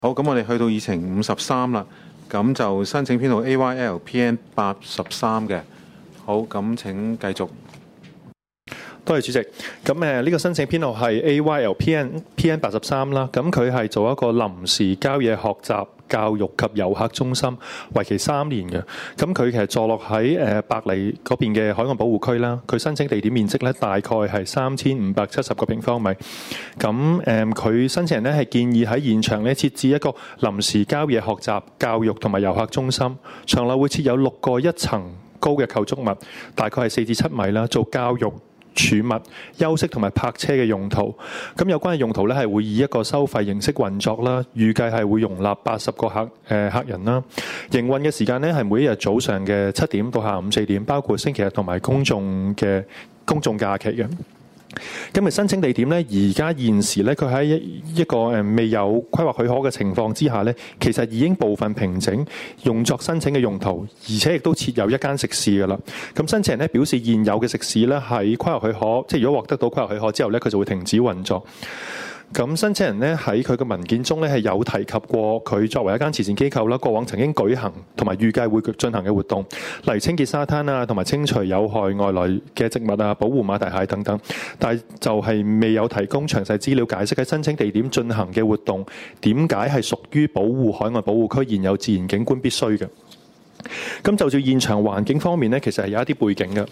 好，咁我哋去到議程53啦，咁就申請編號 AYL-PN83 嘅。好，咁請繼續。 多謝主席。咁呢個申請編號係 AYL-PN83 啦。咁佢係做一個臨時郊野學習教育及遊客中心，為期3年嘅。咁佢其實坐落喺伯利嗰邊嘅海岸保護區啦。佢申請地點面積咧大概係3570個平方米。咁佢申請人咧係建議喺現場咧設置一個臨時郊野學習教育同埋遊客中心，場內會設有6個1層高嘅構築物，大概係4至7米啦，做教育、儲物、休息同埋泊車嘅用途。咁有關嘅用途咧係會以一個收費形式運作啦，預計係會容納80個客人啦。營運嘅時間咧係每一日早上嘅7點到下午4點，包括星期日同埋公眾假期嘅。咁申請地點咧，而家現時咧，佢喺一個未有規劃許可嘅情況之下咧，其實已經部分平整，用作申請嘅用途，而且亦都設有一間食肆㗎啦。咁申請人咧表示，現有嘅食肆咧喺規劃許可，即係如果獲得到規劃許可之後咧，佢就會停止運作。咁申請人咧喺佢嘅文件中咧係有提及過，佢作為一間慈善機構啦，過往曾經舉行同埋預計會進行嘅活動，例如清潔沙灘啊，同埋清除有害外來嘅植物啊，保護馬蹄蟹等等。但係就係未有提供詳細資料解釋喺申請地點進行嘅活動點解係屬於保護海岸保護區現有自然景觀必須嘅。咁就照現場環境方面咧，其實係有一啲背景嘅。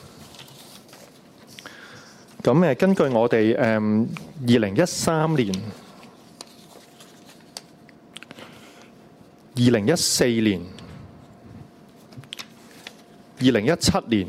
咁根據我哋2013年、2014年、2017年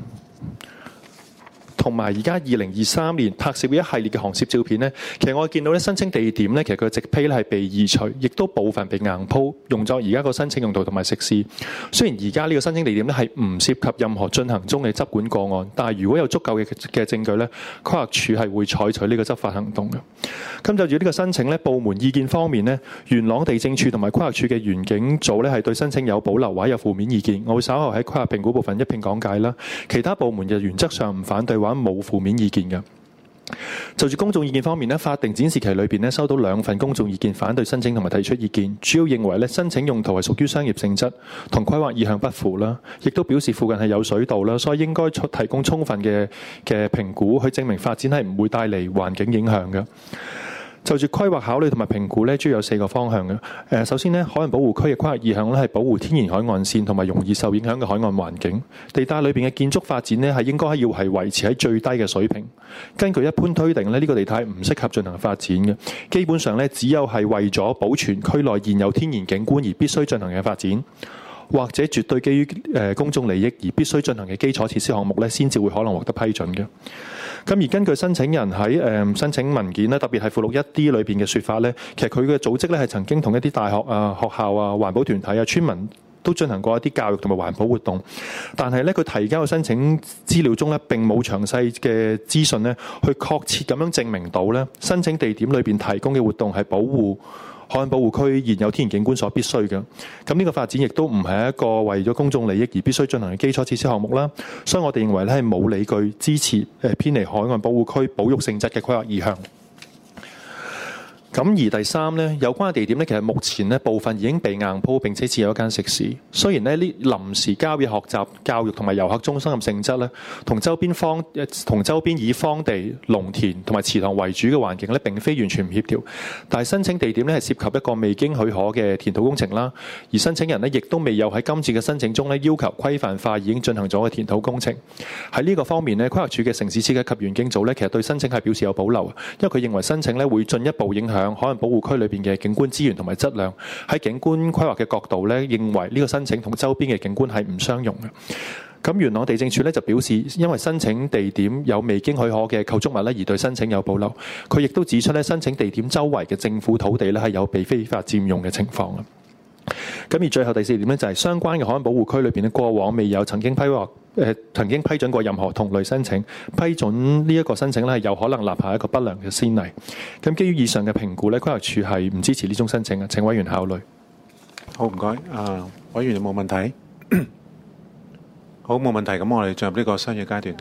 同埋而家2023年拍攝嘅一系列嘅航攝照片咧，其實我見到咧申請地點咧，其實佢嘅植被咧係被移除，亦都部分被硬鋪，用作而家個申請用途同埋食肆。雖然而家呢個申請地點咧係唔涉及任何進行中嘅執管個案，但係如果有足夠嘅證據咧，規劃署係會採取呢個執法行動嘅。咁就住呢個申請咧，部門意見方面咧，元朗地政處同埋規劃署嘅園景組咧係對申請有保留或者有負面意見，我會稍後喺規劃評估部分一併講解啦。其他部門就原則上唔反對或者冇負面意見嘅。就住公眾意見方面咧，法定展示期裏邊咧收到2份公眾意見反對申請同埋提出意見，主要認為咧申請用途係屬於商業性質，同規劃意向不符啦，亦都表示附近係有水道啦，所以應該提供充分嘅評估去證明發展係唔會帶嚟環境影響嘅。就住規劃考慮同埋評估咧，主要有4個方向嘅。首先咧，海岸保護區嘅規劃意向咧係保護天然海岸線同埋容易受影響嘅海岸環境。地帶裏邊嘅建築發展咧係應該要係維持喺最低嘅水平。根據一般推定咧，呢個地帶唔適合進行發展嘅。基本上咧，只有係為咗保存區內現有天然景觀而必須進行嘅發展，或者絕對基於公眾利益而必須進行嘅基礎設施項目咧，先至會可能獲得批准嘅。咁而根據申請人喺申請文件咧，特別係附錄1D 裏邊嘅説法咧，其實佢嘅組織咧係曾經同一啲大學啊、學校啊、環保團體啊、村民都進行過一啲教育同埋環保活動，但係咧佢提交嘅申請資料中咧並冇詳細嘅資訊咧，去確切咁樣證明到咧申請地點裏邊提供嘅活動係保護海岸保護區現有天然景觀所必須嘅。咁呢個發展亦都唔係一個為咗公眾利益而必須進行嘅基礎設施項目啦，所以我哋認為咧係冇理據支持偏離海岸保護區保育性質嘅規劃意向。咁而第3呢，有關嘅地點呢，其實目前呢部分已經被硬鋪，並且設有一間食肆。雖然呢臨時郊野學習教育同埋遊客中心嘅性質呢，同周邊以荒地、農田同埋池塘為主嘅環境呢，並非完全唔協調。但係申請地點呢，係涉及一個未經許可嘅填土工程啦，而申請人呢，亦都未有喺今次嘅申請中呢要求規範化已經進行咗嘅填土工程。喺呢個方面呢，規劃署嘅城市設計及園境組呢，其實對申請係表示有保留，因為佢認為申請呢會進一步影響海岸保護區裏邊嘅景觀資源同埋質量。喺景觀規劃嘅角度咧，認為呢個申請同周邊嘅景觀係唔相容嘅。咁元朗地政處咧就表示，因為申請地點有未經許可嘅構築物咧，而對申請有保留。佢亦都指出咧，申請地點周圍嘅政府土地咧係有被非法佔用嘅情況。咁而最後第4點咧，就係相關嘅海岸保護區裏邊咧，過往未有曾經批准過任何同類申請，批准呢一個申請咧係有可能立下一個不良嘅先例。咁基於以上嘅評估咧，規劃署係唔支持呢宗申請嘅，請委員考慮。 好，唔該。委員有冇問題？好，冇問題。咁我哋進入呢個新嘅階段。